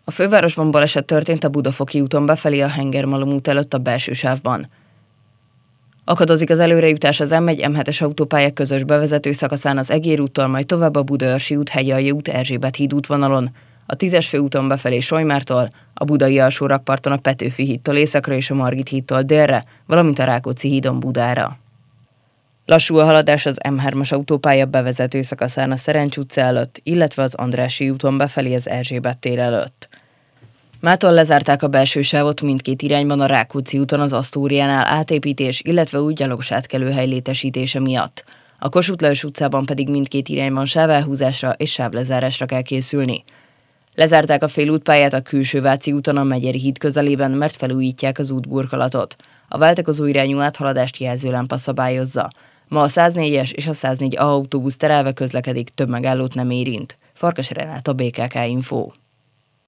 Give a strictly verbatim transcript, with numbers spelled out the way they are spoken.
A fővárosban baleset történt a Budafoki úton befelé a Hengermalom út előtt a belső sávban. Akadozik az előrejutás az M egy M hetes autópálya közös bevezető szakaszán az Egér úttól, majd tovább a Budaörsi út, Hegyalja út, Erzsébet híd útvonalon, a tízes főúton befelé Solymártól, a budai alsó rakparton a Petőfi hídtól északra és a Margit hídtól délre, valamint a Rákóczi hídon Budára. Lassú a haladás az M hármas autópálya bevezető szakaszán a Szerencs utca előtt, illetve az Andrássy úton befelé az Erzsébet tér előtt. Mától lezárták a belső sávot mindkét irányban a Rákóczi úton az Asztóriánál átépítés, illetve új gyalogos átkelőhely létesítése miatt. A Kossuth Lajos utcában pedig mindkét irányban sávelhúzásra és sávlezárásra kell készülni. Lezárták a félútpályát a Külső Váci úton a Megyeri híd közelében, mert felújítják az útburkolatot. A váltakozó irányú áthaladást jelzőlámpa szabályozza. Ma a száznégyes és a száznégy A autóbusz terelve közlekedik, több megállót nem érint. Farkas Renát, a bé ká ká Info.